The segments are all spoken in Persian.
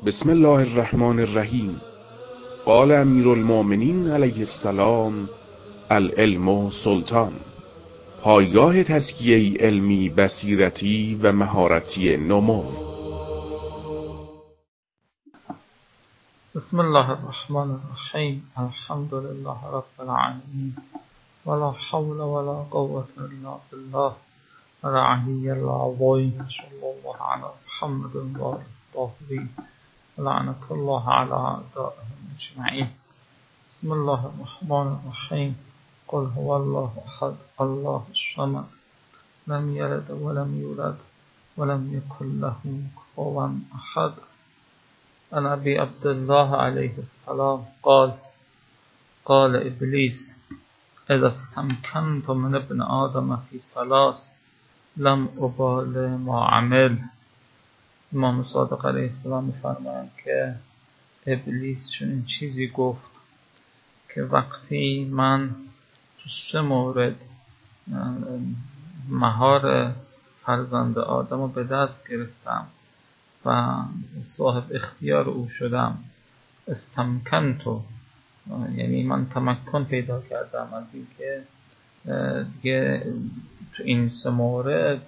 بسم الله الرحمن الرحیم. قال امیر المؤمنین علیه السلام: العلم سلطان. پایگاه تزکیه علمی، بصیرتی و مهارتی نمو. بسم الله الرحمن الرحیم. الحمد لله رب العالمین ولا حول ولا قوة الا بالله العلی العظیم. صلی الله علی محمد و آله الطاهرین لعنت الله علی اعدائهم اجمعین. بسم الله الرحمن الرحیم. قل هو الله احد الله الصمد لم یلد ولم یولد ولم یکن له کفوا احد. عن ابي عبد الله عليه السلام قال ابلیس: اذا استمكنت من ابن آدم في ثلاث لم ابال ما عمل. امام صادق علیه السلام می‌فرمایند که ابلیس چنین چیزی گفت که وقتی من تو 3 مورد مهار فرزند آدم رو به دست گرفتم و صاحب اختیار او شدم، استمکنتو یعنی من تمکن پیدا کردم از اینکه دیگه تو این 3 مورد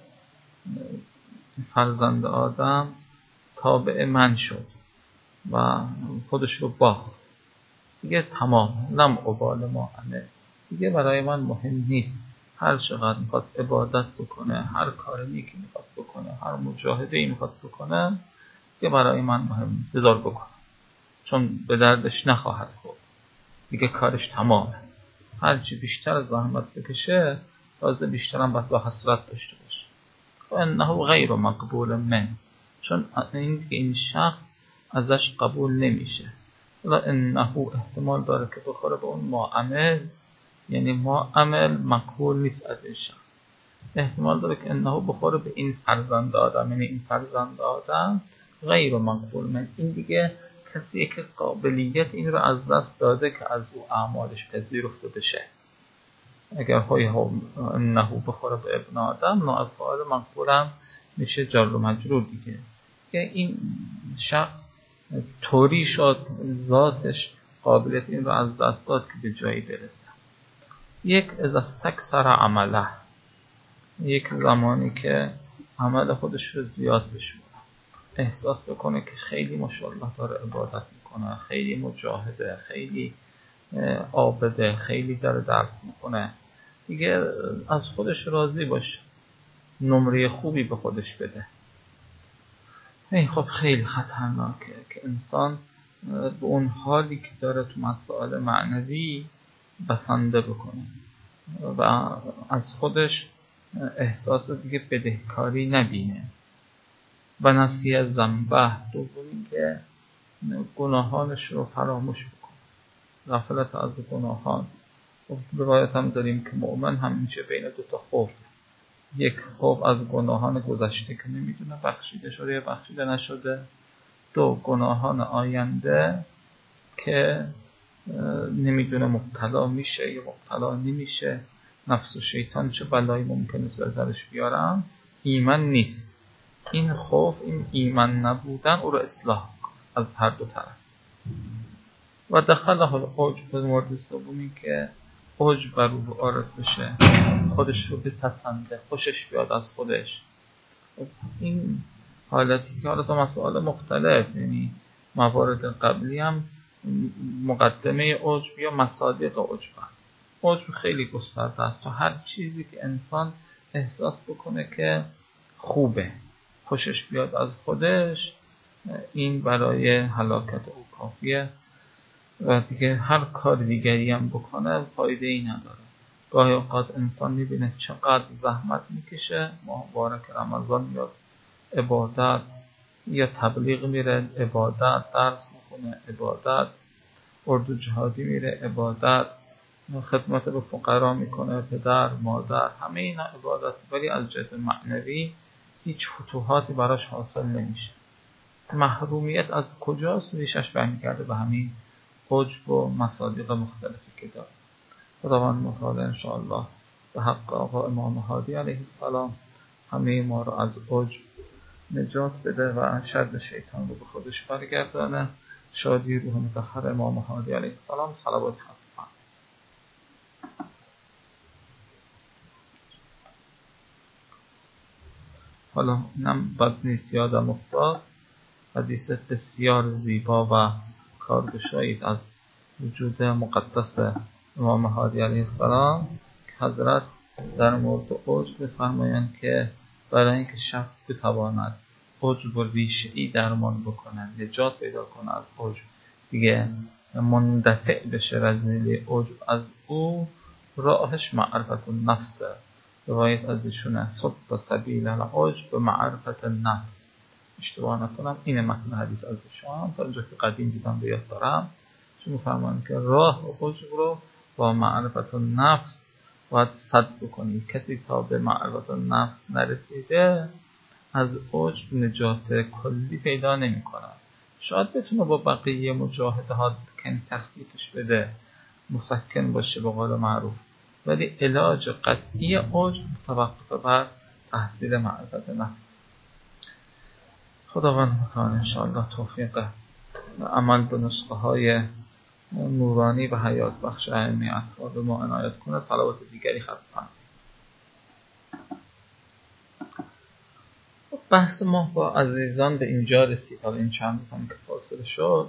فرزند آدم تابع من شد و خودش رو باخت، دیگه تمام. لم ابال ما عمل، دیگه برای من مهم نیست هر چقدر میخواد عبادت بکنه، هر کار نیکی میخواد بکنه، هر مجاهده‌ای میخواد بکنه، دیگه برای من مهم نیست، بذار بکنه، چون به دردش نخواهد خورد، دیگه کارش تمامه. هرچی بیشتر زحمت بکشه تازه بیشتر هم بس با حسرت داشته باشه. و انه غیر مقبول من، چون این شخص ازش قبول نمیشه. و انه احتمال داره که بخوره به اون ما عمل، یعنی ما عمل مقبول نیست از این شخص. احتمال داره که انه بخوره به این فرزند آدم، یعنی این فرزند آدم غیر مقبول من، این دیگه کسیه که قابلیت این رو از دست داده که از او اعمالش پذیرفته بشه. اگر انه بخوره به ابن آدم، ناافعال مقبول هم میشه جر و مجرور دیگه. که این شخص طوری شد ذاتش قابلیت این رو از دست داد که به جایی برسه. یک اذا استکثر عمله، یک زمانی که عمل خودش رو زیاد بشونه، احساس بکنه که خیلی ماشاءالله داره عبادت میکنه، خیلی مجاهده، خیلی عابده، خیلی داره درس میکنه، دیگه از خودش راضی باشه، نمره خوبی به خودش بده. این خب خیلی خطرناکه که انسان به اون حالی که داره تو مسائل معنوی بسنده بکنه و از خودش احساس دیگه بدهکاری نبینه. و نسیه ذنبه، دومی که گناهانش رو فراموش بکنه، غفلت از گناهان. روایت هم داریم که مؤمن هم میشه بین 2 تا خوف: یک خوف از گناهان گذشته که نمیدونه بخشیده شده یا بخشیده نشده، 2 گناهان آینده که نمیدونه مبتلا میشه یا مبتلا نمیشه، نفس و شیطان چه بلایی ممکنه به سرش بیارن، ایمان نیست. این خوف، این ایمان نبودن او رو اصلاح کنه از هر 2 طرف. و دخله العجب، مورد سومی که عجب بر او وارد بشه، خودش رو بپسنده، خوشش بیاد از خودش. این حالتی که حالا تو مسائل مختلف، یعنی موارد قبلی هم مقدمه عجب یا مصادیق عجب هست. عجب خیلی گسترده است، تو هر چیزی که انسان احساس بکنه که خوبه، خوشش بیاد از خودش، این برای هلاکت او کافیه و دیگه هر کار دیگری هم بکنه فایده ای نداره. گاهی اوقات انسان میبینه چقدر زحمت میکشه، ماه مبارک رمضان میاد عبادت یا تبلیغ میره عبادت، درس میخونه عبادت، اردو جهادی میره عبادت، خدمت به فقرا میکنه، پدر مادر، همه اینا عبادت، ولی از جهت معنوی هیچ فتوحاتی براش حاصل نمیشه. محرومیت از کجاست؟ ریشش برمیگرده به همین عجب و مصادیق مختلفی که داره. خداوند متعال انشاءالله به حق آقا امام هادی علیه السلام همه ما رو از عجب نجات بده و شر شیطان رو به خودش برگردانه. شادی روح مطهر امام هادی علیه السلام صلوات خواهد. حالا اینم بد نیست یادم افتاد، حدیث بسیار زیبا و کارگشایی از وجود مقدس امام هادی علیه السلام که حضرت در مورد عجب می‌فرمایند که برای اینکه شخص بتواند عجب و ریشه‌ای درمان بکنه، نجات پیدا کنه از عجب، دیگه مندفع بشه رذیله عجب از او، راهش معرفت النفسه. روایت از ایشونه صد سبیل العجب معرفت النفس، اشتباه نکنم این متن حدیث از ایشان، تا اینجا که قدیم دیدم به یاد دارم، چون می‌فرمایند که راه عجب رو با معرفت النفس باید سد بکنی. کسی تا به معرفت النفس نرسیده از عجب نجات کلی پیدا نمی‌کنه. شاید بتونه با بقیه مجاهدات کمی تخفیفش بده، مسکن باشه به قول معروف، ولی علاج قطعی عجب متوقف بر تحصیل معرفت نفس. خداوند متعال انشاءالله توفیق عمل به نسخه های نورانی و حیات بخش علمی اطفال به ما عنایت کنه. صلوات دیگری خطفن. بحث ما با عزیزان به اینجا رسید. حالا این چند روز که فاصله شد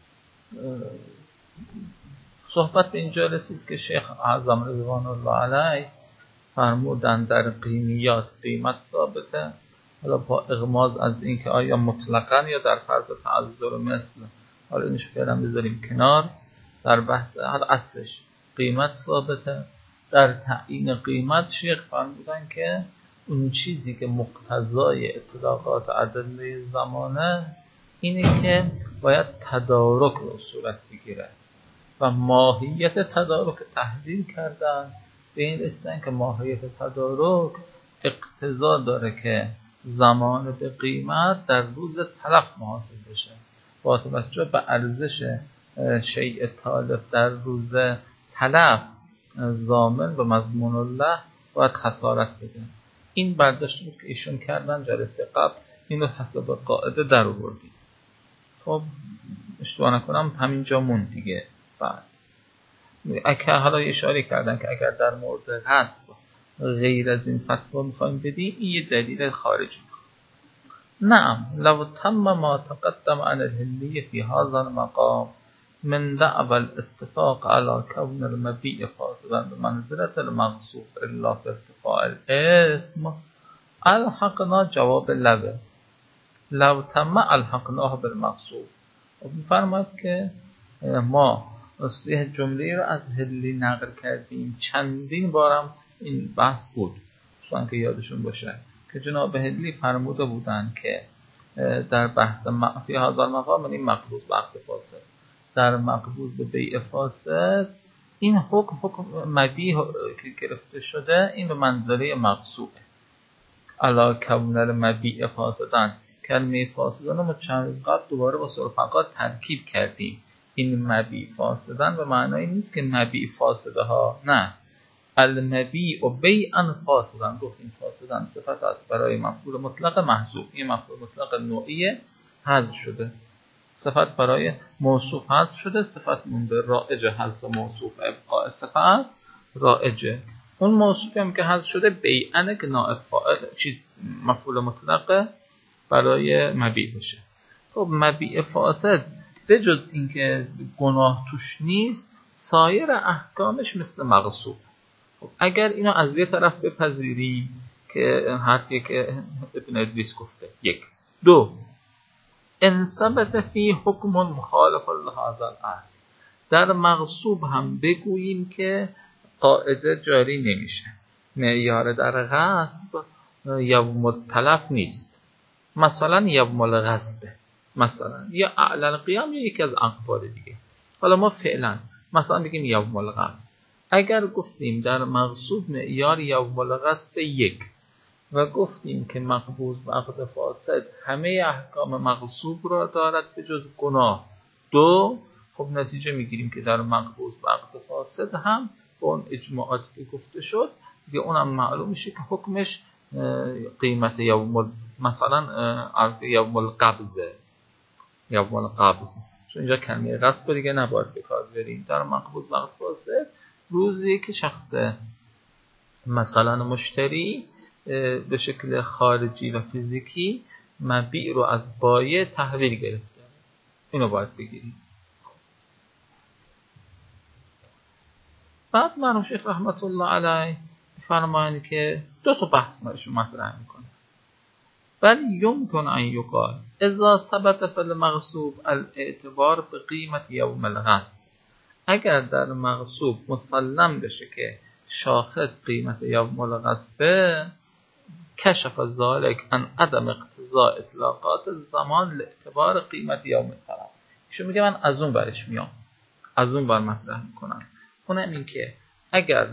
صحبت به اینجا رسید که شیخ اعظم رضوان الله علیه فرمودن در قیمیات قیمت ثابته، حالا با اغماض از اینکه آیا مطلقاً یا در فرض تعذر مثل، حالا اینش فعلا بذاریم کنار، در بحث حالا اصلش قیمت ثابته. در تعیین قیمت شیخ فرمودن که اون چیزی که مقتضای اطلاقات ادله زمانه اینه که باید تدارک رو صورت بگیره و ماهیت تدارک تحلیل کردن به این رسیدن که ماهیت تدارک اقتضا داره که زمان به قیمت در روز تلف محاسب بشه، با توجه به ارزش شیء تالف در روز تلف ضامن و مضمون الله باید خسارت بده. این برداشت بود که ایشون کردن جلسه قبل، اینو حسب قاعده در آوردیم. خب اشتباه نکنم همینجا موند دیگه. بعد اگه حالا اشاره کردن که اگر در مورد غصب غیر از این فتوا میخوایم بدیم، این یه دلیل خارجی میخواد. نعم لو تم ما تقدم عن الهلی فی هذا المقام من دعوى الاتفاق على كون المبيع فاسدا بمنزلة المغصوب الا في ارتفاع الاسم الحقنا جواب لو تم الحقناه بالمغصوب. میفرماید که ما اصلیح جمله رو از هلی نقل کردیم، چندین بارم این بحث بود دوستان که یادشون باشه که جناب هلی فرموده بودن که در بحث فی هذا المقام، این مقبوض به عقد فاسد، در مقبوض به بیع فاسد این حکم مبیح که گرفته شده این به منزله مغصوبه. علا کون المبیع فاسدن، کلمه فاسدن رو ما چند روز قبل دوباره با سرفقات ترکیب کردیم. این مبیع فاسدن به معنای نیست که مبیع فاسده ها، نه، المبیع و بیعا فاسدن، گفتیم فاسدن صفت است برای مفعول مطلق محذوف، این مفعول مطلق نوعیه حذف شده، صفت برای موصوف حذف شده، صفت مونده رائجه، حذف موصوف ابقاء صفت رائجه. اون موصوفی هم که حذف شده بیعنه که نائب فاعل چی مفعول مطلق برای مبیع بشه. خب مبیع فاسد به جز اینکه گناه توش نیست سایر احکامش مثل مغصوب. خب اگر اینو از یه طرف بپذیریم که حرفی که ابن ادریس گفته، یک، دو، ان ثبت فی حکم مخالف لهذا الاصل، در مغصوب هم بگوییم که قاعده جاری نمیشه، معیار در غصب یوم التلف نیست، مثلا یوم الغصب مثلا، یا اعلی القیام یا یکی از اقوال دیگه. حالا ما فعلا مثلا بگیم یوم الغصب، اگر گفتیم در مغصوب معیار یوم الغصب یک و گفتیم که مقبوض به عقد فاسد همه احکام مغصوب را دارد به جز گناه دو، خب نتیجه میگیریم که در مقبوض به عقد فاسد هم با اون اجماعاتی که گفته شد دیگه اونم معلوم میشه که حکمش قیمت مثلا یوم القبض، چون اینجا کلمه غصب دیگه نباید به کار بریم. در مقبوض وقت فاسد روزی که شخص مثلا مشتری به شکل خارجی و فیزیکی مبیع رو از بایع تحویل گرفته، اینو باید بگیریم. بعد مرحوم شیخ رحمت الله علیه فرمایند که دو تا بحث ایشون مطرح میکنه. بل یمکن ان یقال اذا ثبت فی المغصوب الاعتبار به قیمت یوم الغصب، اگر در مغصوب مسلم بشه که شاخص قیمت یوم الغصبه، کشف ذلک عن عدم اقتضاء اطلاقات زمان لاعتبار قیمت یوم الطلب. ایشون میگه من از اون برش میام، از اون بر مطرح میکنم، اونم این که اگر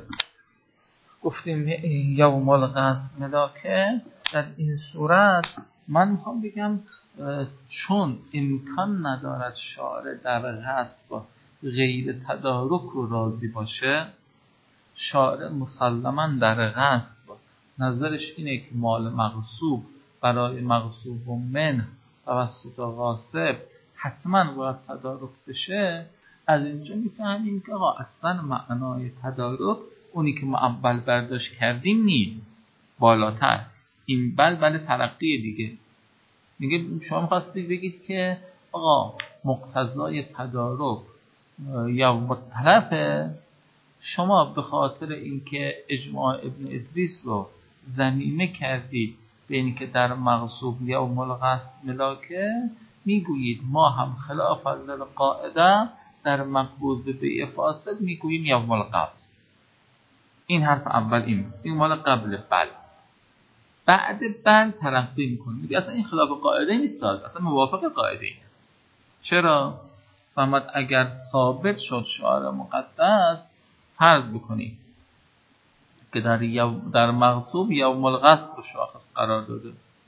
گفتیم یوم الغصب ملاکه، در این صورت من میخوام بگم چون امکان ندارد شارع در غصب غیر تدارک رو راضی باشه، شارع مسلماً در غصب نظرش اینه که مال مغصوب برای مغصوب و من توسط غاصب حتما باید تدارک بشه. از اینجا میفهمیم که اصلا معنای تدارک اونی که ما اول برداشت کردیم نیست، بالاتر این بل ترقی دیگه. میگه شما می‌خواستید بگید که آقا مقتضای تدارک یا مطلفه، شما به خاطر اینکه اجماع ابن ادریس رو ضمیمه کردید به اینکه در مغصوب یا الغصب ملاکه، میگویید ما هم خلاف القاعده در مقبوض به بیع فاسد میگوییم یوم القبض. این حرف اول این مال قبل بل. بعد بل ترقی میکنه، میگه اصلا این خلاف قاعده نیست، اصلا موافق قاعده اینه. چرا؟ فهمد اگر ثابت شد شعار مقدس، فرض بکنیم که در مغصوب یوم الغصب رو شاخص قرار داده،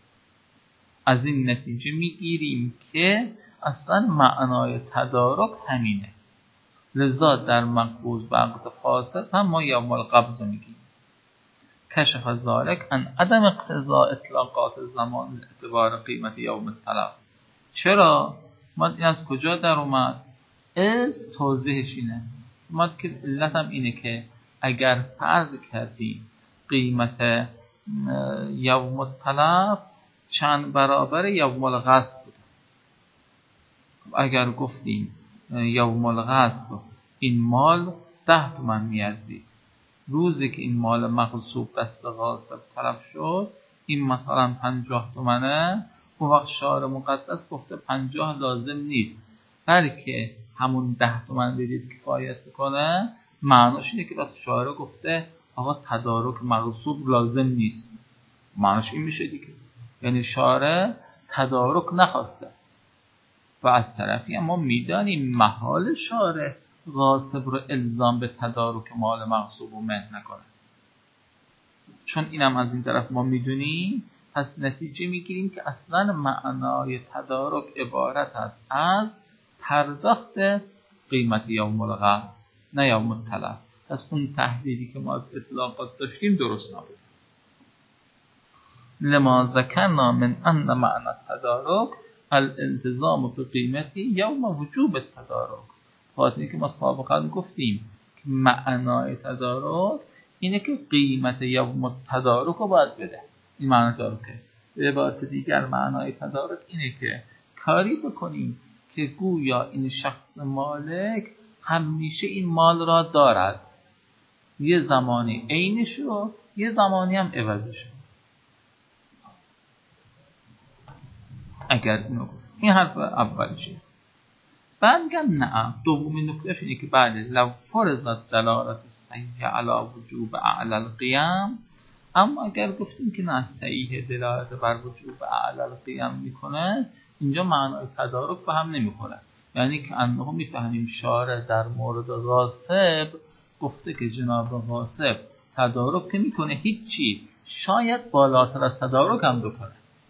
از این نتیجه میگیریم که اصلا معنای تدارک همینه، لذا در مقبوض و عقد فاسد هم ما یوم القبض رو میگیم. کشف ذلک عن عدم اقتضاء اطلاقات زمان اعتبار قیمت یوم الطلب. چرا؟ ما این از کجا در اومد؟ از توضیحش اینه، ما که علت هم اینه که اگر فرض کردیم قیمت یوم الطلب چند برابر یوم الغصب بود، اگر گفتیم یوم الغصب این مال 10 تومن میارزید، روزی که این مال مغصوب دست غاصب طرف شد این مثلا 50 تومنه، اون وقت شارع مقدس گفته 50 لازم نیست بلکه همون 10 تومن بدید کفایت بکنه. معناش اینه که بس شارع گفته آقا تدارک مغصوب لازم نیست، معناش این میشه دیگه، یعنی شارع تدارک نخواسته. و از طرفی ما میدانیم محال شارع غاصب رو الزام به تدارک مال مغصوب و من نکنه، چون اینم از این طرف ما میدونیم. پس نتیجه میگیریم که اصلا معنای تدارک عبارت است از پرداخت قیمت یوم الغصب نه یوم الطلب. پس اون تحلیلی که ما از اطلاقات داشتیم درست نبود. لما ذکرنا من ان معنی التدارک الالتزام به قیمتی یوم وجوب التدارک. خاطر که ما سابقا گفتیم که معنای تدارک اینه که قیمت یوم التدارک رو باید بده، این معنی تدارکه. به عبارت دیگر معنای تدارک اینه که کاری بکنیم که گویا این شخص مالک همیشه این مال را دارد، یه زمانی عینش رو یه زمانی هم عوضش رو. اگر این حرف اولیشه. بعد میگن نه، دومین نکتهش اینه که بله لو فرضت دلالت صحیح علی وجوب اعلی القیام، اما اگر گفتیم که نه صحیح دلالت بر وجوب اعلی القیام میکنه، اینجا معنای تدارک به هم نمیخوره. یعنی که انه میفهمیم شارع در مورد غاصب گفته که جناب غاصب تدارک که میکنه هیچی، شاید بالاتر از تدارک هم بکنه.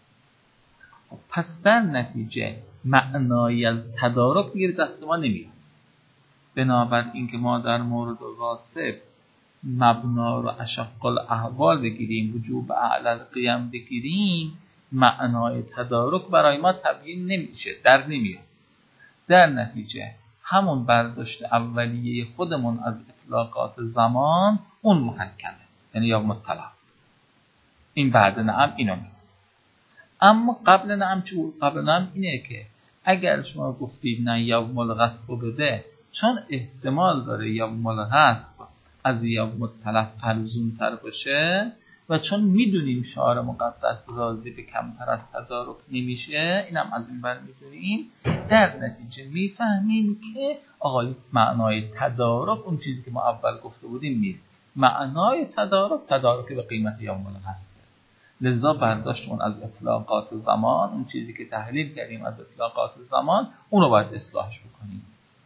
پس در نتیجه معنایی از تدارک دیگه دست ما نمیاد. بنابراین که ما در مورد غاصب مبنا رو اشق الاحوال بگیریم، وجوب اعلی القیم بگیریم، معنای تدارک برای ما تبیین نمیشه، در نمیاد. در نتیجه همون برداشت اولیه خودمون از اطلاقات زمان اون محکمه، یعنی یوم التلف. این بعد نعم اینو میگه. اما قبل نعم چه بود؟ قبل نعم اینه که اگر شما گفتید نه یوم الغصب بده، چون احتمال داره یوم الغصب از یوم التلف ارزون تر باشه و چون میدونیم شعار مقدس راضی به کمتر از تدارک نمیشه، اینم از این بر میدونیم، در نتیجه میفهمیم که آقای معنای تدارک اون چیزی که ما اول گفته بودیم نیست. معنای تدارک به قیمت یوم الغصب. لذا برداشتمون از اطلاقات زمان، اون چیزی که تحلیل کردیم از اطلاقات زمان، اونو باید اصلاحش بکنیم.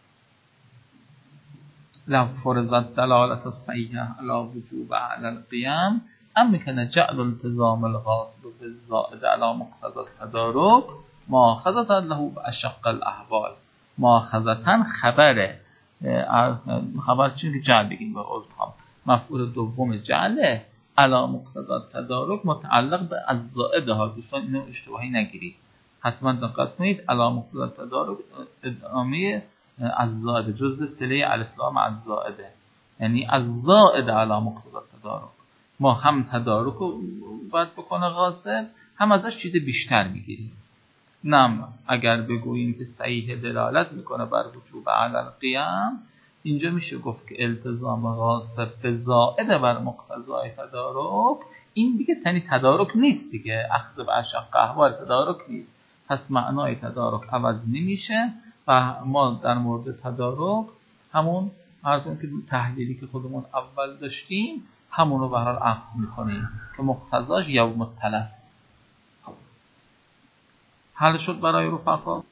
لو فرضت دلالت الصحیحه علی وجوب اعلی القیم امکن جعل التزام الغاصب بالزائد علی مقتضى التدارک مؤاخذة له باشق الاحوال. مؤاخذة خبر چیزی که جعل بگیم به عذرخواهم، مفعول دوم جعله علی مقتضى التدارک متعلق به الزائد ها. دوستان اینو اشتباهی نگیرید، حتما دقت کنید. علی مقتضى التدارک ادامه الزائد جزء صله الف لام الزائده، یعنی الزائد علی مقتضى التدارک. ما هم تدارک رو باید بکنه غاصب، هم ازش چیز بیشتر میگیریم. نم اگر بگوییم که صحیح دلالت میکنه بر وجوب اعلی القیم، اینجا میشه گفت که التزام غاصب به زائد بر مقتضای تدارک، این دیگه تنی تدارک نیست دیگه، اخذ به اشق احوال تدارک نیست. پس معنای تدارک عوض نمیشه و ما در مورد تدارک همون ارزون که تحلیلی که خودمون اول داشتیم همون رو به هر حال اخذ میکنیم که مقتضاش یوم التلف. حل شد برای رفقا؟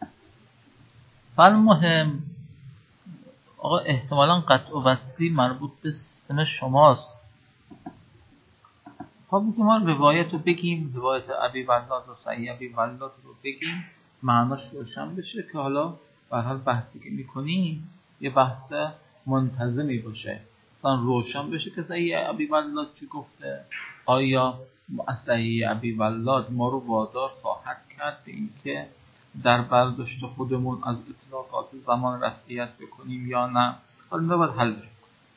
فالمهم آقا احتمالاً قطع و وصلی مربوط به سیستم شماست. خب بگیم ما روایت رو بگیم، روایت ابی ولاد و صحیح ابی ولاد رو بگیم، معناش روشن بشه که حالا به هر حال بحثی که میکنیم یه بحث منتظمی باشه، اصلا روشن بشه که صحیح ابی ولاد چی گفته. آیا صحیح ابی ولاد ما رو وادار خواهد کرد به این که در برداشت خودمون از اطلاقات زمان رفعیت بکنیم یا نه؟ حالا باید حلش کنیم.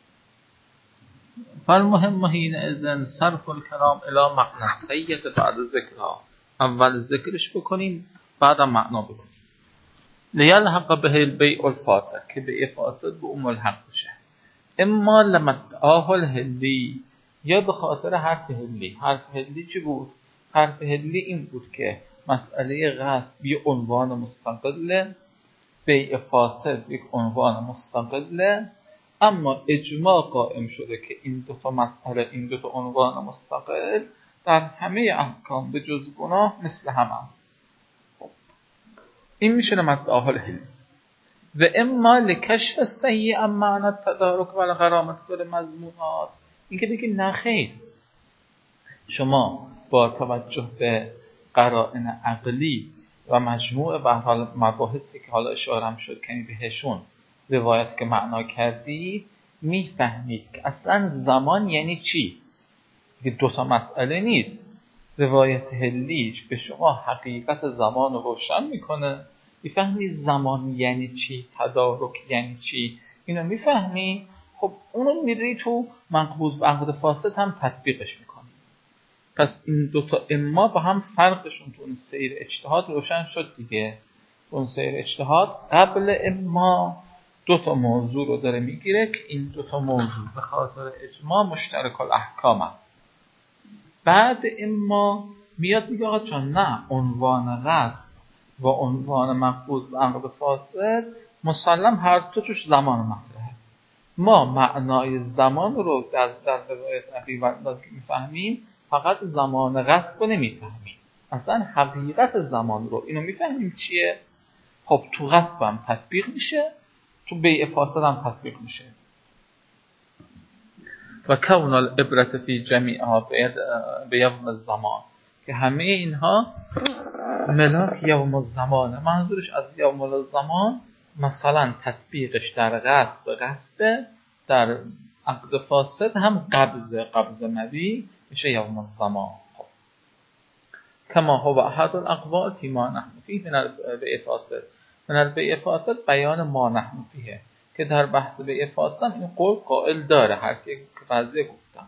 فالمهم حین اذن صرف الکلام الی معنی الصحیحه بعد ذکرها، اول ذکرش بکنیم بعدم معنا بکنیم. لیلحق به البیع الفاسد، که بیع فاسد به اون ملحق بشه. اما لمدعاه الهلی، یا به خاطر حرف هلی. حرف هلی چی بود؟ حرف هلی این بود که مسئله غصب یک عنوان مستقله، بیع فاسد یک عنوان مستقله، اما اجماع قائم شده که این دو تا مسئله، این دو تا عنوان مستقل در همه احکام به جز گناه مثل هم. این میشه مدعاه الهلی. و اما لکشف الصحیح عن معنی التدارک و الغرامت بالمضمونات، این که دیگه نخیر، شما با توجه به قرائن عقلی و مجموع به هر حال مباحثی که حالا اشاره هم شد کمی بهشون، روایت که معنا کردی، میفهمید که اصلا زمان یعنی چی. دیگه دوتا مسئله نیست. روایت هلیج به شما حقیقت زمان رو روشن میکنه، میفهمی زمان یعنی چی، تدارک یعنی چی، اینو میفهمی. خب اونو میری تو منقبوض به عقد فاسد هم تطبیقش میکنی. پس این دوتا اما با هم فرقشون تو اون سیر اجتهاد روشن شد دیگه. اون سیر اجتهاد قبل اما دوتا موضوع رو داره میگیره که این دوتا موضوع به خاطر اجماع مشترک الاحکام هم. بعد اما میاد میگه آقا چون نه، عنوان غصب و عنوان منقوض به عقد فاسد مسلم هر تو توش زمان مطرحه. ما معنای زمان رو در روایت ابی ولاد که میفهمیم، فقط زمان غصب رو نمیفهمیم، اصلا حقیقت زمان رو اینو میفهمیم چیه. خب تو غصب هم تطبیق میشه، تو بیع فاسد هم تطبیق میشه. و کون العبرة فی جمیعها به یوم الزمان، که همه اینها ملاک یوم الزمانه. منظورش از یوم الزمان مثلا تطبیقش در غصب، در عقد فاسد هم قبض مبی میشه یوم الزمان. کما هو احد الاقوال فی ما نحن فیه من البیع فاسد. من البیع فاسد بیان ما نحن فیه، که در بحث بیع فاسد این قول قائل داره، هر که بعضی گفتم.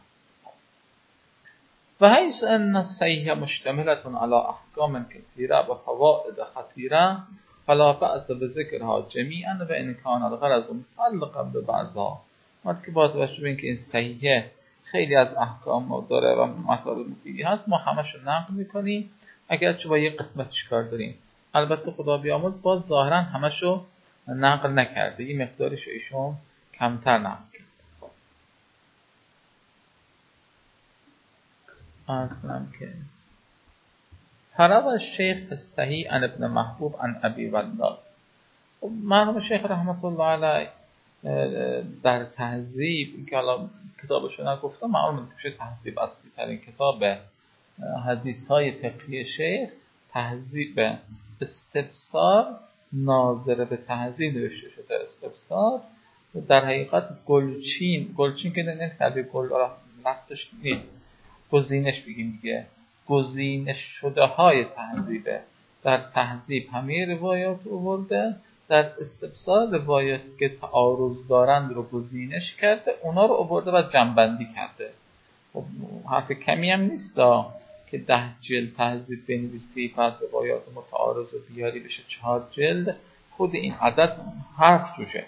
و حیث ان الصحیح مشتملة علی احکام کثیره و فوائد خطیره فلا بأس بذکرها جمیعا و ان کان الغرض متعلقا ببعضها. وقتی که با توجه به اینکه این صحیحه خیلی از احکام داره و مطالب مفیدی هست، ما همشو نقل میکنیم اگرچه با یه قسمتش کار داریم. البته خدا بیامرز باز ظاهرا همشو نقل نکرده، یه مقدارش ایشون کمتر نقل کرده. کنم که فروى الشیخ الصحیح عن ابن محبوب عن ابی ولاد. مرحوم شیخ رحمت الله علیه در تهذیب که حالا کتابشو نگفتم، معلومه که تهذیب اصلی ترین کتاب حدیث های فقهی شیخ، تهذیب استبصار ناظر به تهذیب نوشته شده. استبصار در حقیقت گلچین که نمی‌تونه گل را نفسش نیست، گزینش بگیم دیگه، گزینش شده های تهذیبه. در تهذیب همه روایات آورده، در استبصار روایاتی که تعارض دارند رو گزینش کرده، اونا رو آورده و جمع‌بندی کرده. خب حرف کمی هم نیست که 10 جلد تهذیب بنویسی، بعد روایات متعارض رو بیاری بشه 4 جلد. خود این عدد حرف توشه،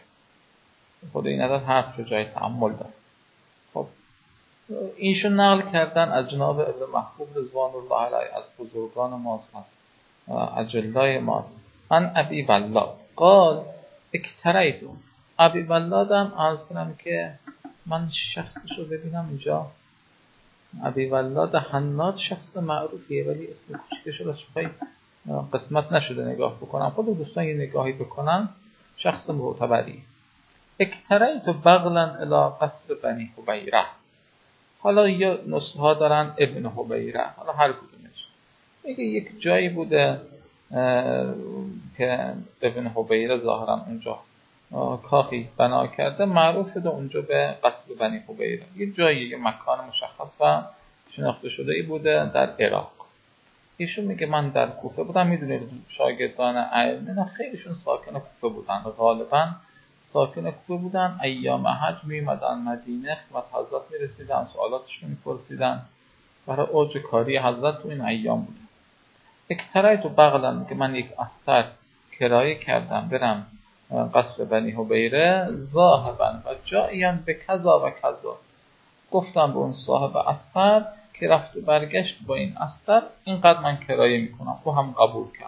جای تأمل داره. خب اینشون نقل کردن از جناب ابن محبوب رضوان الله علیه، از بزرگان ماست، هست اجلای ماست. من ابی ولاد قال اکتریتو. ابی ولاد هم عرض کنم که من شخصش رو ببینم اینجا. ابی ولاد حناد شخص معروفیه، ولی اسم کوچکش رو شاید قسمت نشده نگاه بکنم. خود دوستان یه نگاهی بکنن، شخص معتبری. اکتریتو بغلا الی قصر بنی حبیره. حالا یا نسخه ها دارن ابن حبیره، حالا هر کدومش میگه یک جایی بوده که ابن حبیره ظاهرا اونجا کاخی بنا کرده، معروف شده اونجا به قصر بنی حبیره. یه جایی، یه مکان مشخص و شناخته شده ای بوده در عراق. ایشون میگه من در کوفه بودم. میدونید شاگردان ائمه خیلیشون ساکن کوفه بودن، غالبا ساکن کوفه بودن. ایام حج میمدن مدینه، خدمت حضرت میرسیدن، سوالاتشون میپرسیدن. برای اوج کاری حضرت تو این ایام بوده. اکتریتو بغلا که من یک استر کرایه کردم برم قصر بنی حبیره، ذاهبا و جائیان به کذا و کذا. گفتم به اون صاحب استر که رفت و برگشت با این استر اینقدر من کرایه میکنم. او هم قبول کرد.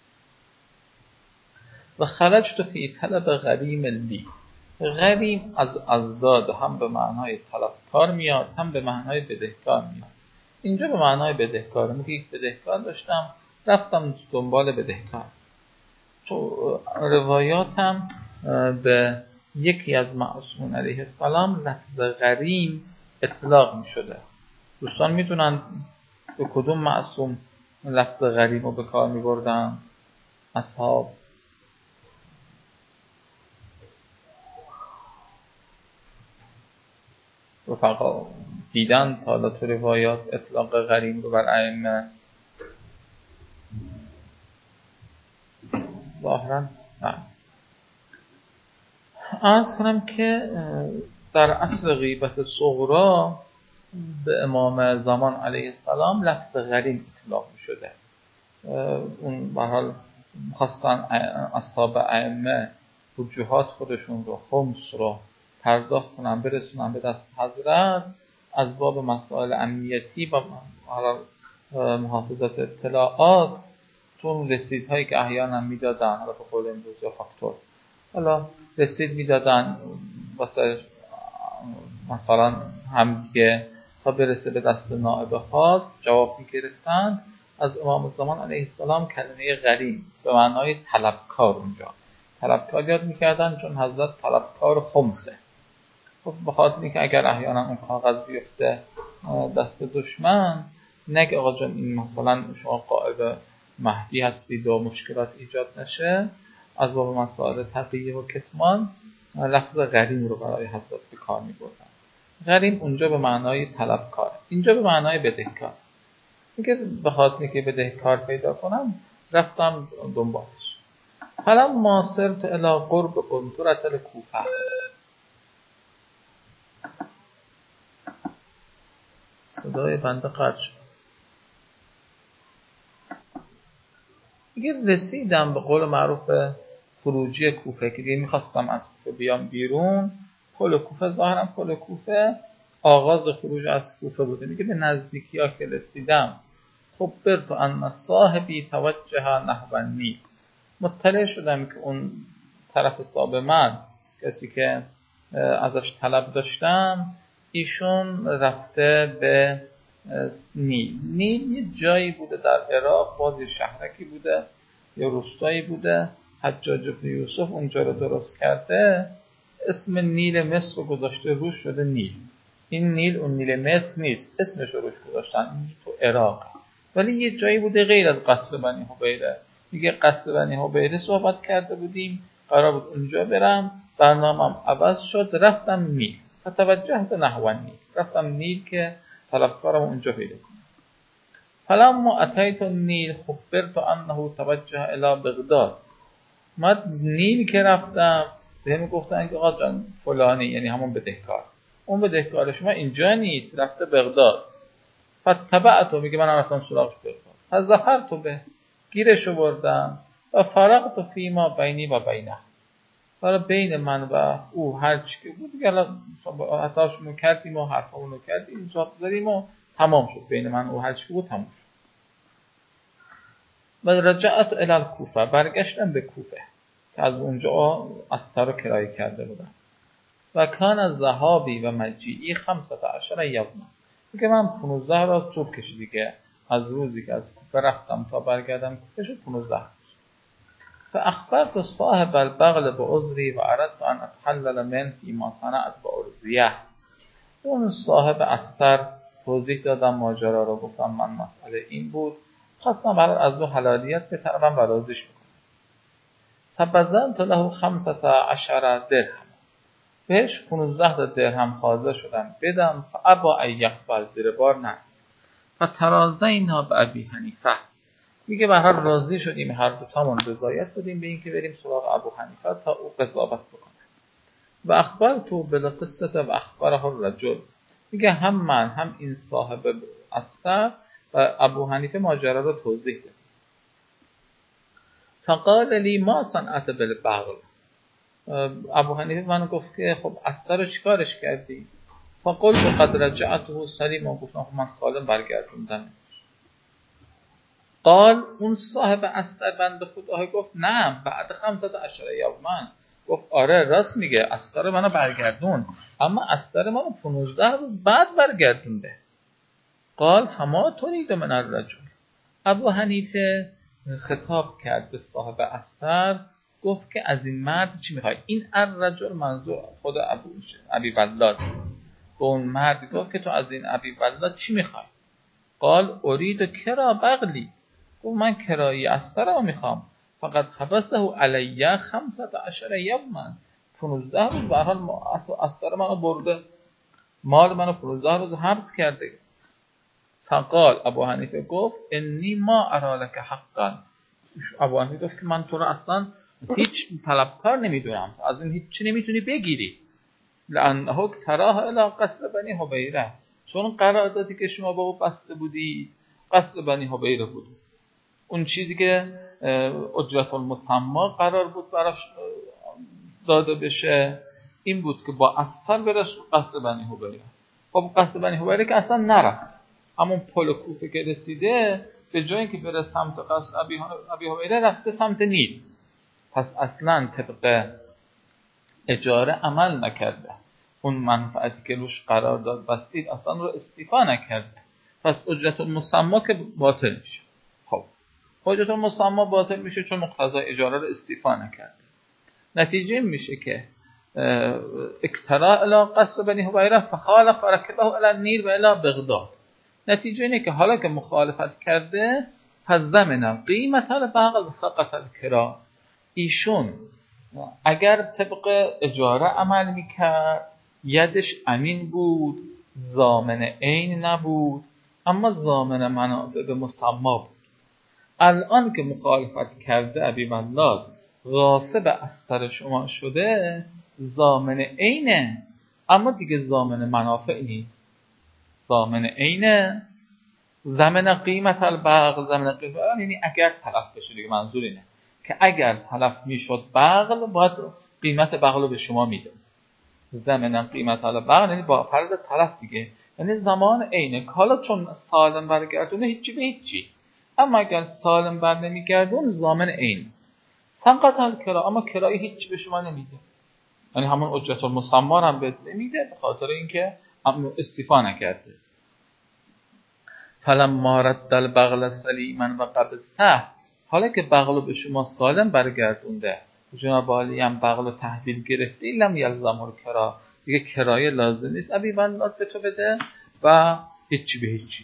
و خرجت فی طلب غریم لی. غریم از ازداد هم به معنای طلبکار میاد، هم به معنای بدهکار میاد. اینجا به معنای بدهکار، میگه یک بدهکار داشتم، رفتم دنبال بدهکار. تو روایاتم به یکی از معصومون علیه السلام لفظ غریم اطلاق می شده. دوستان میتونن به کدوم معصوم لفظ غریم رو به کار می بردن؟ اصحاب رفقا دیدن حالا تو روایات اطلاق غریم رو بر ائمه؟ ظاهرا عرض کنم که در اصل غیبت صغرا به امام زمان علیه السلام لفظ غریم اطلاق می شده. اون به حال خواستن اصحاب ائمه وجوهات خودشون رو، خمس رو پرداخت کنن، برسونن به دست حضرت از باب مسائل امنیتی و محافظت اطلاعات. تو رسیدهایی که احیانا میدادن، حالا به قول امروز یا فاکتور، حالا رسید میدادن واسه مثلا هم دیگه تا برسه به دست نائب خاص جواب میگرفتن. از امام زمان علیه السلام کلمه غریم به معنای طلبکار اونجا طلبکار یاد میکردن، چون حضرت طلبکار خمسه. خب به خاطر اینکه اگر احیانا اون کاغذ بیفته دست دشمن، نگه آقا جان این مثلا شما قائد مهدی هستید و مشکلات ایجاد نشه، از باب مسائل تقیه و کتمان لفظ غریم رو برای حضرت به کار می‌بردن. غریم اونجا به معنای طلبکار، اینجا به معنای بدهکار. میگه به خاطر که بدهکار پیدا کنم رفتم دنبالش. فلما صرت الی قرب قنطرة الکوفه، صدای بنده قطع شد. میگه رسیدم به قول معروف به خروجی کوفه که دیگه میخواستم از کوفه بیام بیرون. پل کوفه ظاهرا پل کوفه آغاز خروج از کوفه بوده. میگه به نزدیکی ها که رسیدم خبرت ان صاحبی توجه نحو النیل، مطلع شدم که اون طرف حساب من، کسی که ازش طلب داشتم، ایشون رفته به نیل. نیل یه جایی بوده در عراق، باز یه شهرکی بوده، یه روستایی بوده. حجاج بن یوسف اونجا رو درست کرده، اسم نیل مصر رو گذاشته روش شده نیل. این نیل اون نیل مصر نیست، اسمش رو روش گذاشتن، این تو عراق. ولی یه جایی بوده غیر از قصر بنی حبیره. میگه قصر بنی حبیره صحبت کرده بودیم، قرار بود اونجا برم، برنامه‌ام عوض شد، رفتم نیل. فتوجهت نحو النیل، رفتم نیل که طلبکارم اونجا پیدا کنم. فلما اتیت النیل خبرت انه توجه الی بغداد. من نیل که رفتم بهم گفتن که آقا جان فلانی، یعنی همون بدهکار، اون بدهکار شما اینجا نیست، رفته بغداد. فتبعت، میگه من رفتم سراغش بغداد. فظفرت به، گیرشو بردم. و فرقت فیما بینی و بینه، برای بین من و او هر چی که بود دیگه حتاشونو کردیم و حرفامونو کردیم، صحبت داریم و تمام شد. بین من و او هر چی که بود تمام شد. و رجعت الی الکوفه، برگشتم به کوفه که از اونجا استر رو کرایه کرده بودم. و کان ذهابی و مجیئی 15 یوما، میگه من 15 روز طول کشید دیگه، از روزی که از کوفه رفتم تا برگردم کوفه شد 15 روز. فاخبرت صاحب البغل بعذری و اردت ان اتحلل من فيما صنعت بارضیه. اون صاحب استر توضیح دادم ماجرا رو، گفتم من مسئله این بود، خواستم برای از اون حلالیت بطلبم و راضیش بکنم. فبذلت له 15 درهم، بهش 15 درهم حاضر شدم بدم. فابا ان یقبل، زیر بار نه. فتراضینا بابی حنیفه، میگه به هر راضی شدیم، هر دو تامون رضایت دادیم به این که بریم سراغ ابو حنیفه تا او قضاوت بکنه. و اخبرت بالقصه و اخبره الرجل، میگه هم من هم این صاحب استر و ابو حنیفه ماجرا رو توضیح دادیم. فقال لی ما صنعت بالبغل، ابو حنیفه من گفت که خب استر رو چیکارش کردی؟ فقلت قد رجعته سلیما، گفتم من سالم برگردوندم. قال، اون صاحب استر بنده خدا گفت نه، بعد 15 یوما، گفت آره راست میگه، استر منو برگردون، اما استر منو 15 روز بعد برگردونده. قال فما تريد من الرجل، ابو حنیفه خطاب کرد به صاحب استر، گفت که از این مرد چی میخوای؟ این الرجل منظور خود ابی ولاد، به اون مرد گفت که تو از این ابی ولاد چی میخوای؟ قال اريد کرا بغلی، گفت من کرایی استر رو میخوام. فقط حبسه علیه 15 یوما، 15 روز به هر حال استر منو برده، مال منو 15 روز حبس کرده. فقال، ابو حنیفه گفت انی ما ارالک حقا، ابو حنیفه گفت که من تو رو اصلا هیچ طلبکار نمیدونم، از این هیچ چی نمیتونی بگیری. لانه تراه الی قصر بنی حبیره، چون قراردادی که شما با او بسته بودی قصر بنی حبیره بود. اون چیزی که اجرت المسما قرار بود براش داده بشه این بود که با استر برش قصر بنی حبیره. خب قصر بنی حبیره که اصلا نرفت، همون پل کوفه که رسیده به جایی که بره سمت قصر ابی حبیره رفته سمت نیل، پس اصلا طبق اجاره عمل نکرده، اون منفعتی که روش قرار داد بستید اصلا رو استیفا نکرده، پس اجرت المسما که باطل میشه. خب اجرت المسما باطل میشه چون مقتضای اجاره رو استیفا نکرده. نتیجه میشه که اکترا الی قصر بنی حبیره فخالف رکبه الی النیل و الی بغداد. نتیجه اینه که حالا که مخالفت کرده پس زمنا قیمت البغل و سقط الکرا، ایشون اگر طبق اجاره عمل میکرد یدش امین بود، ضامن عین نبود، اما ضامن منافع به مسما بود. الان که مخالفت کرده ابی ولاد، غاصب استر شما شده، ضامن عینه اما دیگه ضامن منافع نیست. ضامن عینه، ضمن قیمت البغل، ضمن قیمت یعنی اگر تلف بشه، دیگه منظور اینه که اگر تلف میشد بغل، باید قیمت بغل رو به شما میده. ضمن قیمت البغل یعنی با فرض تلف دیگه، یعنی زمان عینه. حالا چون سالم برگردونه هیچی به هیچی، اما اگر سالم بر نمیگردون ضامن عین. سنقط الکرا، اما کرایه هیچی به شما نمیده، یعنی همون اجرت المسما هم بهت نمیده به خاطر اینکه استیفا نکرده. فلما رد البغل سلیما و قبضته، حالا که بغل رو به شما سالم برگردونده، جناب عالی هم بغل رو تحویل گرفته، لم یلزم الکرا، دیگه کرایه لازم نیست ابی ولاد به تو بده و هیچی به هیچی.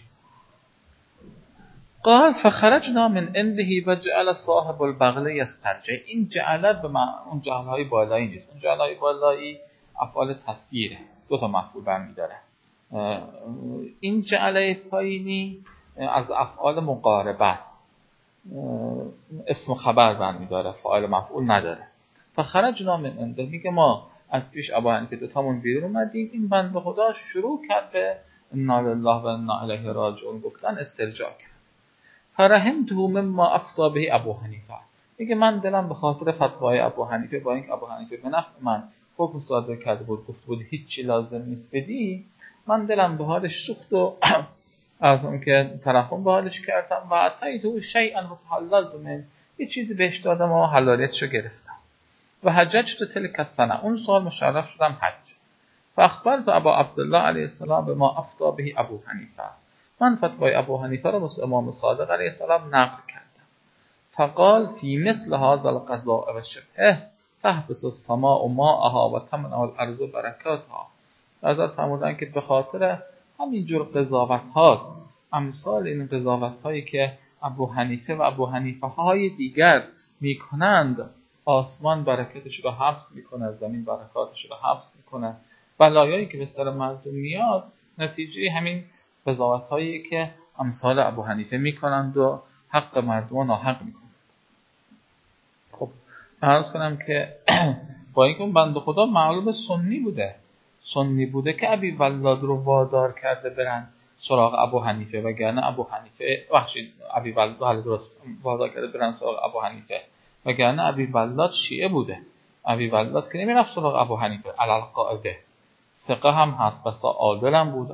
قال فخرجنا من عنده و جعل صاحب البغل یسترجع. این جعلت به اون جعلهای بالایی نیست. اون جعلهای بالایی افعال تسییره، دو تا مفعول برمی داره. این جعله پایینی از افعال مقاربه است، اسم و خبر برمی داره، فاعل مفعول نداره. فخرجنا من عنده، میگه ما از پیش ابو حنیفه دوتامون بیرون اومدیم، این بنده خدا شروع کرد به انا لله و انا الیه راجعون گفتن، استرجاع کرد. فرحمته مما افضا به ابو حنیفه، میگه من دلم به خاطر فتوای ابو حنیفه، با اینکه ابو حنیفه به نفع من حکم صادر کرده بود، گفت بود هیچی لازم نیست بدی، من دلم به حالش سوخت و از اون که ترحم به حالش کردم و اتیته شیئا وتحللت من، یه چیزی بهش دادم و حلالیتشو گرفتم. و حججت تلک السنه، اون سال مشرف شدم حج. فاخبرت ابا عبدالله علیه السلام به ما افضا به ابو حنیفه، من فتوای ابو حنیفه رو مثل امام صادق علیه السلام نقل کردم. فقال فی مثل هذا القضاء و شبهه تحبس السماء ماءها و تمنع الارض برکاتها. حضرت فرمودن که به خاطر همین جور قضاوت هاست، امثال این قضاوت هایی که ابو حنیفه و ابو حنیفه های دیگر میکنند، آسمان برکتش رو حبس میکنه، زمین برکاتش رو حبس میکنه. بلایایی که به سر مردم میاد نتیجه همین قضاوت هایی که امثال ابو حنیفه میکنند و حق مردم ناحق میکنند. خب عرض کنم که با اینکه اون بنده خدا معلوم سنی بوده که ابی ولاد رو وادار کرده برن سراغ ابو حنیفه، وگرنه ابو حنیفه ابی ولاد رو وادار کرده برن سراغ ابو حنیفه، وگرنه ابی ولاد شیعه بوده. ابی ولاد که نمیرفت سراغ ابو حنیفه علی القاعده، ثقه هم هست، بسا عادل هم بود.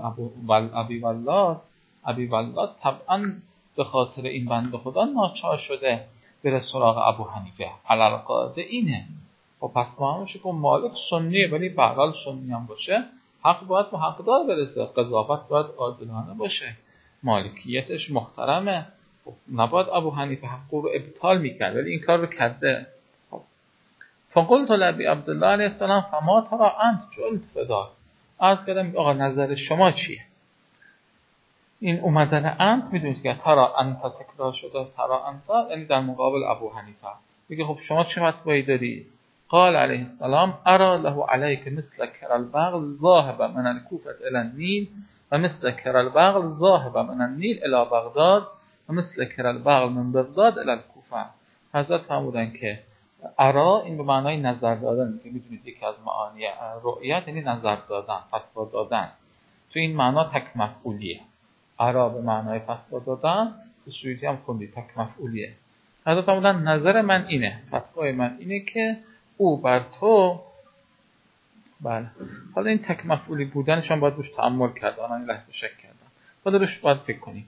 ابی ولاد طبعا به خاطر این بنده خدا ناچار شده بره سراغ ابو حنیفه علی القاعده اینه. و پس معلومه که مالک سنیه، ولی به هر حال سنی هم باشه حق باید به حقدار برسه، قضاوت باید عادلانه باشه، مالکیتش محترمه، نباید ابو حنیفه حق رو ابطال میکرد، ولی این کار رو کرده. فقلت لابی عبدالله علیه السلام فما ترى انت جلت فدار، عرض کردم آقا نظر شما چیه؟ این اومدن انت میدونید که ترى انت تکرار شده، ترى انت یعنی در مقابل ابو حنیفه. میگه خب شما چه فتوایی داری؟ قال علیه السلام ارى له علیک مثل کر البغل ذاهب من الكوفه الى النیل و مثل کر البغل ذاهب من النیل الى بغداد و مثل کر البغل من بغداد الى الكوفه. حضرت فرمودن که ارا این به معنای نظر دادن، که میدونید یکی از معانی رؤیت یعنی نظر دادن، فتوا دادن، تو این معنا تک مفعولیه. ارا به معنای فتوا دادن، به سویتی هم خوندی تک مفعولیه. حضرت فرمودن نظر من اینه، فتوای من اینه که او بر تو، بله حالا این تک مفعولی بودنشان باید روش تأمل کرد، آنها این لحظه شک کردن، باید روش باید فکر کنیم،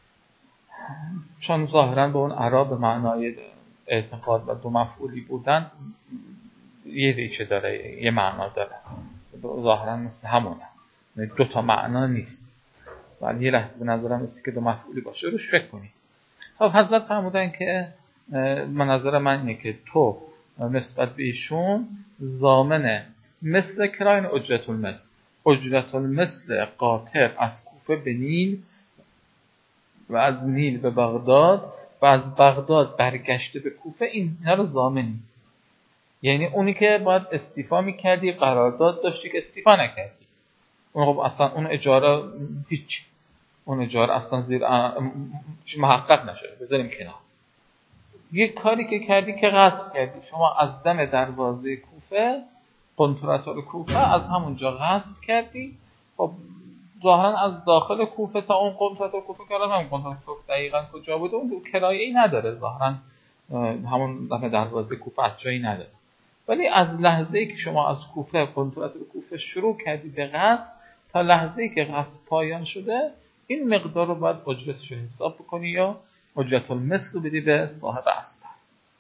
چون ظاهرا به اون ارا به معنای اعتقاد و دو مفعولی بودن یه ریشه داره، یه معنا داره، ظاهرا مثل همونه، دو تا معنا نیست، ولی یه لحظه به نظرم است که دو مفعولی باشه، روش فکر کنیم. خب حضرت فرمودن که منظر من اینه که تو نسبت به ایشون ضامن مثل کراین اجرت المثل قاطر از کوفه به نیل و از نیل به بغداد و از بغداد برگشته به کوفه، اینا رو ضامنی. یعنی اونی که باید استیفا میکردی قرارداد داشتی که استیفا نکردی، اون خب اصلا اون اجاره هیچ، اون اجاره اصلا زیر محقق نشده، بذاریم کنار. یک کاری که کردی که غصب کردی، شما از دم دروازه کوفه، کنتراتور کوفه، از همونجا غصب کردی. خب ظاهرا از داخل کوفه تا اون کنتراتور کوفه که الان هم کنتراتور کوفه دقیقاً کجا بوده اون کرایه‌ای نداره، ظاهرا همون دم دروازه کوفه از جایی نداره. ولی از لحظه‌ای که شما از کوفه، کنتراتور کوفه شروع کردی به غصب تا لحظه‌ای که غصب پایان شده، این مقدار رو باید اجرتش رو حساب بکنی یا اجرت المثل رو بدی به صاحب استر.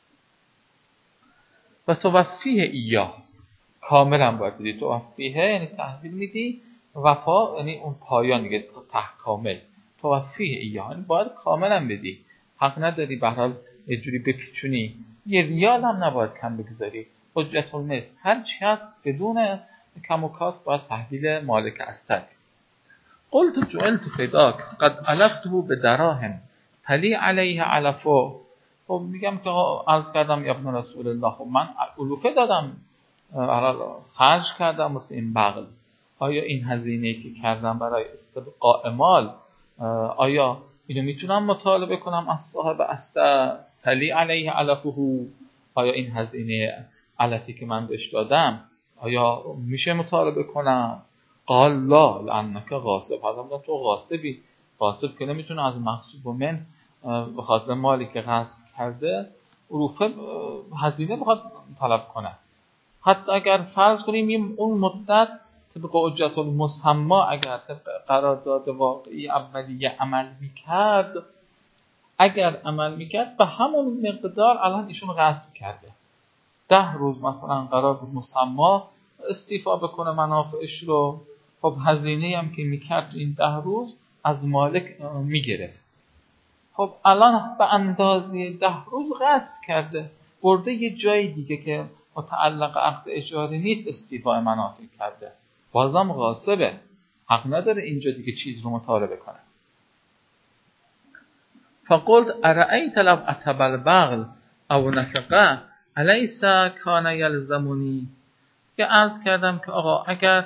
و توفیه ایاه، کاملا باید بدی. توفیه یعنی تحویل میدی، وفا یعنی اون پایان دیگه کامل. توفیه ایاه یعنی باید کاملا بدی، حق نداری به هر حال یه جوری بپیچونی، یه ریال هم نباید کم بگذاری. اجرت المثل هر چی هست بدون کم و کاست باید تحویل مالک استر. قلت جعلت فداک قد علفته بدراهم تلی علیه علفو. خب میگم که عرض کردم یا ابن رسول الله، خب من علوفه دادم، خرج کردم واسه این بغل، آیا این هزینه‌ای که کردم برای استبقاء مال، آیا اینو میتونم مطالبه کنم از صاحب استر؟ تلی علیه علفه، آیا این هزینه علفی که من بهش دادم آیا میشه مطالبه کنم؟ قال لا لانک غاصب. حضرت تو غاصبی، غاصب که نمیتونه از مغصوب من به خاطر مالی که غصب کرده عروفه هزینه بخواد طلب کنه. حتی اگر فرض کنیم اون مدت طبق اجرت المسمى اگر طبق قرارداد واقعی اولیه عمل میکرد، اگر عمل میکرد به همون مقدار الان ایشون غصب کرده. 10 روز مثلا قرار بود مسمى استیفا بکنه منافعش رو، خب هزینه هم که میکرد این 10 روز از مالک میگرفت. خب الان به اندازه 10 روز غصب کرده، برده یه جای دیگه که متعلق عقد اجاره نیست استیفا منافع کرده، بازم غاصبه، حق نداره اینجا دیگه چیز رو مطالبه کنه. فقلت ارأیت لو اتب البغل او نفقه الیس کان یلزمونی. که عرض کردم که آقا اگر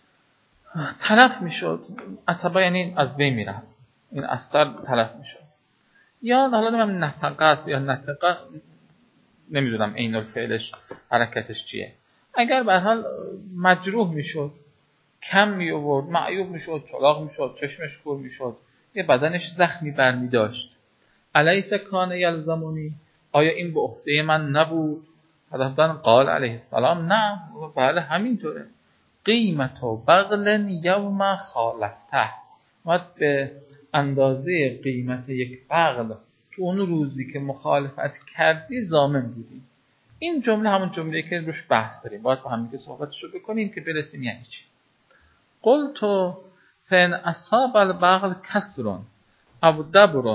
تلف میشد، اتبا یعنی از بین میرفت، این استر تلف میشد، یا حالا نمیدونم نفقه است یا نفقه، نمیدونم عین الفعلش حرکتش چیه، اگر به هر حال مجروح میشد، کم می آورد، معیوب میشد، چلاق میشد، چشمش کور میشد، یه بدنش زخمی برمی داشت، الیس کان یلزمونی، آیا این به عهده من نبود؟ حضرت قال علیه السلام نه، بله همینطوره. قیمت و بغل یوم خالفته، باید به اندازه قیمت یک بغل تو اون روزی که مخالفت کردی ضامن بودی. این جمله همون جمله‌ای که روش بحث داریم، باید با هم دیگه صحبتشو بکنیم که برسیم یعنی چی. قلت فان اصاب البغل کسر او دبر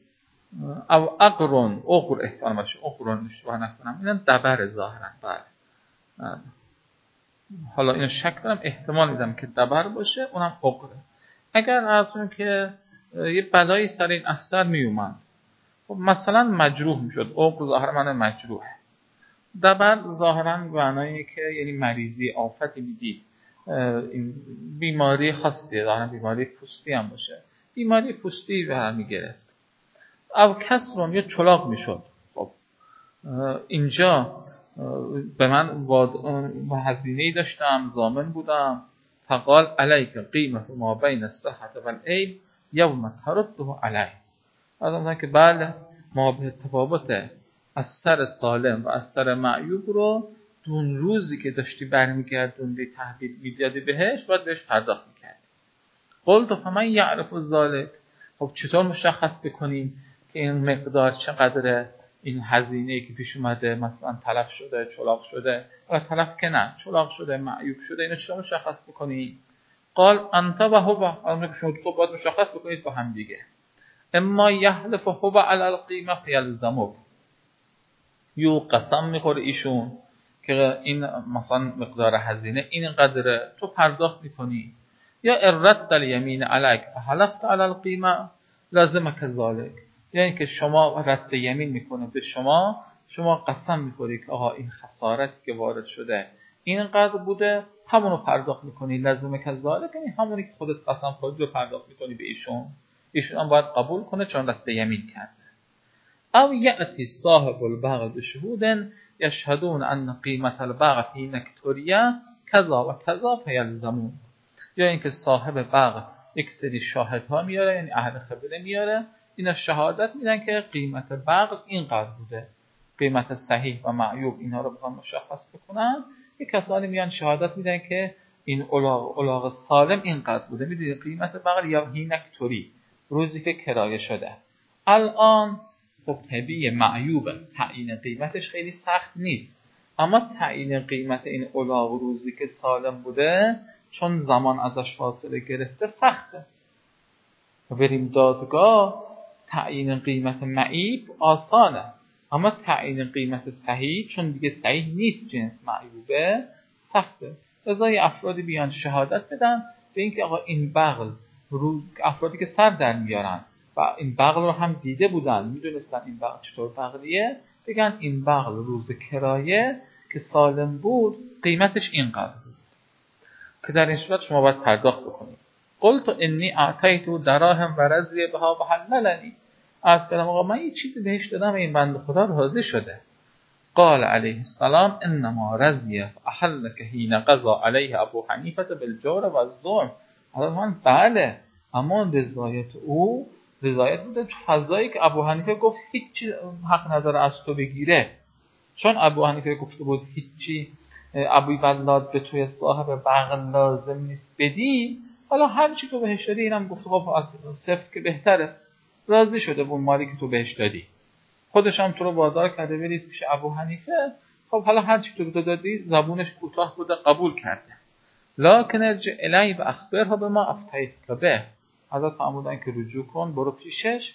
او اقر احتمال باشه، اقرون اشتباه نکنم، اینا دبر ظاهرا، بله. حالا اینو شک دارم، احتمال میدم که دبر باشه، اونم اقره. اگر عرضم که یه بلایی سر این استر میومد، خب مثلا مجروح میشد، اقر ظاهرا معنی مجروحه، دبر ظاهرا معنی که یعنی مریضی، آفتی میدید، این بیماری خاصیه، ظاهرا بیماری پوستی هم باشه، بیماری پوستی به هم میگرفت. او کسرون یا چلاق میشد، خب اینجا به من هزینه‌ای داشتم، ضامن بودم، فقال علیک قیمت ما بین الصحة والعیب یوم ترده علی. آدم که بله ما به تفاوت استر سالم و استر معیوب رو دون روزی که داشتی برمیگردوندی تحویل میدادی بهش، باید بهش پرداخت میکردی. قلت فمن یعرف ذلک، خب چطور مشخص بکنیم که این مقدار چقدره، این هزینه‌ای که پیش اومده مثلا تلف شده، چلاق شده، یا تلف که نه، چلاق شده، معیوب شده، اینو چطور مشخص بکنیم؟ قال انت و هو، الان شما تو باید مشخص بکنید با هم دیگه. اما یحلف هو علی القیمه فیلزمک، یو قسم میخوره ایشون که این مثلا مقدار هزینه این قدره، تو پرداخت میکنی، یا ارد الیمین علیک فحلفت علی القیمه لازمک ذلک، یعنی که شما رد یمین میکنه به شما شما قسم میخوری که آقا این خسارتی که وارد شده اینقدر بوده، همونو پرداخت میکنی، لازمه که ذالک، یعنی همونی که خودت قسم خوردی رو پرداخت میکنی به ایشون هم باید قبول کنه چون رد یمین کرده. او یأتی صاحب البغل بشهود یشهدون ان قیمت البغل فی نکتوریه کذا و کذا فیلزمون، یا اینکه صاحب بغل یک سری شاهدها میاره، یعنی اهل خبره میاره، اینا شهادت میدن که قیمت بغل اینقدر بوده، قیمت صحیح و معیوب اینها رو بخوام مشخص بکنن، یک کسانی میان شهادت میدن که این الاغ سالم اینقدر بوده. میدونید قیمت بغل یا هینک توری، روزی که کرایه شده. الان خب طبیعی معیوبه، تعیین قیمتش خیلی سخت نیست، اما تعیین قیمت این الاغ روزی که سالم بوده چون زمان ازش فاصله گرفته سخته. بریم دادگاه، تعیین قیمت معیب آسانه، اما تعیین قیمت صحیح چون دیگه صحیح نیست، جنس معیوبه، سخته. لذا افرادی بیان شهادت بدن به اینکه آقا این بغل، افرادی که سر در میارن و این بغل رو هم دیده بودن، میدونستن این بغل چطور بغلیه، بگن این بغل روز کرایه که سالم بود قیمتش اینقدر بود، که در این صورت شما باید پرداخت بکنید. قلت انی اعطیت دراهم و رضی بها و حللنی، عرض کردم آقا من یه چیزی بهش دادم و این بنده خدا راضی شده. قال علیه السلام انما رضی فاحلک حین قضا علیه ابو حنیفه بالجور و الظلم. حالا من بله، اما رضایت او رضایت بوده تو فضایی که ابو حنیفه گفت هیچی حق نداره از تو بگیره، چون ابو حنیفه گفته بود هیچی ابوی بلاد به توی صاحب بغل لازم نیست بدی، حالا هر چی تو بهش دادی اینم گفته خب از سفت که بهتره، راضی شده با مالی که تو بهش دادی، خودش هم تو رو وادار کرده برید پیش ابو حنیفه، خب حالا هر چی تو دادی زبونش کوتاه بوده قبول کرده. لکن ارجع الی و اخبرها به ما افتیتک به، حضرت فرمودن که رجوع کن، برو پیشش،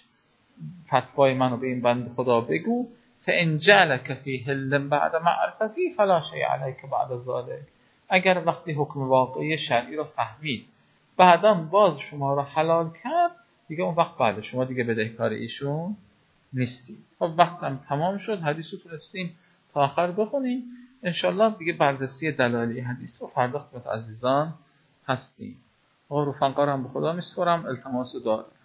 فتوای منو به این بنده خدا بگو، فان جعلک فی حل بعد معرفتی فلا شیء علیک بعد ذلک، اگر وقتی حکم واقعی شرعی رو فهمید بعداً باز شما رو حلال کرد، دیگه اون وقت بعد شما دیگه بدهکار ایشون نیستی. خب وقتم تمام شد، حدیث رو تونستیم تا آخر بخونیم، انشالله دیگه بررسی دلایل حدیث رو فردا خدمت عزیزان هستیم. آقا رفقا رو هم به خدا میسپارم، التماس دعا